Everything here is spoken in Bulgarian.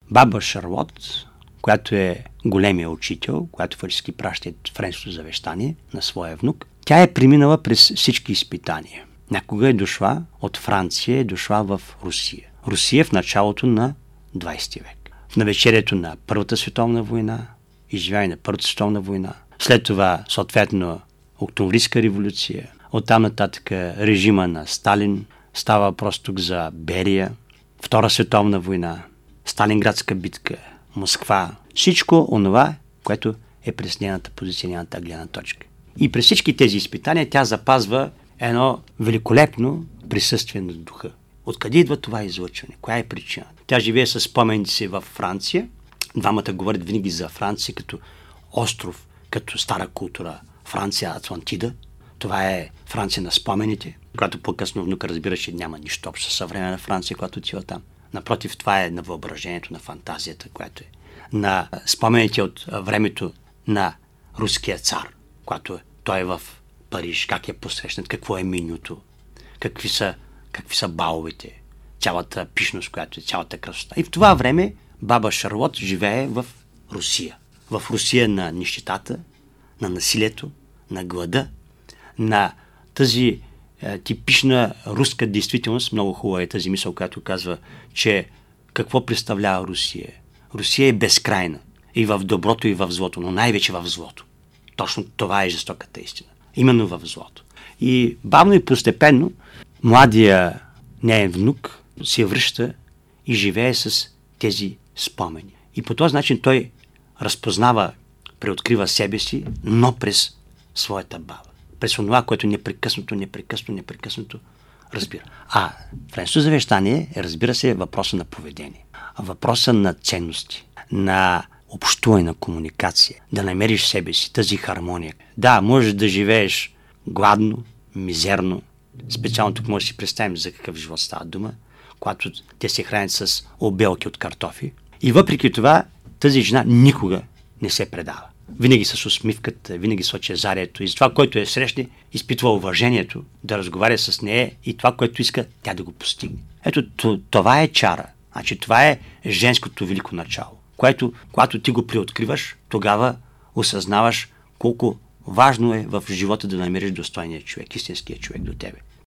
баба Шарлот, която е големия учител, която фактически праща френското завещание на своя внук, тя е преминала през всички изпитания. Някога е дошла от Франция, е дошла в Русия. Русия в началото на 20 век. В навечерието на Първата световна война, изживяване на Първата световна война, след това съответно Октомврийска революция, оттам нататък режима на Сталин, става въпрос тук за Берия, Втора световна война, Сталинградска битка, Москва, всичко онова, което е през нейната позиция, нейната гледна точка. И през всички тези изпитания тя запазва едно великолепно присъствие на духа. Откъде идва това излъчване? Коя е причината? Тя живее с спомените си във Франция. Двамата говорят винаги за Франция като остров, като стара култура. Франция, Атлантида. Това е Франция на спомените, която по-късно внука разбира, че няма нищо общо със съвременна Франция, която отива там. Напротив, това е на въображението, на фантазията, която е. На спомените от времето на руския цар, когато той е в Париж, как е посрещнат, какво е менюто, какви са баловете, цялата пишност, която е, цялата красота. И в това време баба Шарлот живее в Русия. В Русия на нищетата, на насилието, на глада, на тази типична руска действителност. Много хубава е тази мисъл, която казва, че какво представлява Русия? Русия е безкрайна. И в доброто, и в злото, но най-вече в злото. Точно това е жестоката истина. Именно в злото. И бавно и постепенно младия неин внук се връща и живее с тези спомени. И по този начин той разпознава, преоткрива себе си, но през своята баба. През това, което непрекъснато разбира. А френското завещание е, разбира се, въпроса на поведение. Въпроса на ценности, на общуване, на комуникация. Да намериш себе си, тази хармония. Да, можеш да живееш гладно, мизерно. Специално тук може да си представим за какъв живот става дума, когато те се хранят с обелки от картофи. И въпреки това, тази жена никога не се предава. Винаги с усмивката, винаги с лъчезарието. И за това, което е срещне, изпитва уважението да разговаря с нея и това, което иска, тя да го постигне. Ето, това е чара. Значи, това е женското велико начало, което, когато ти го приоткриваш, тогава осъзнаваш колко важно е в живота да намериш достойния човек, истинския човек до тебе.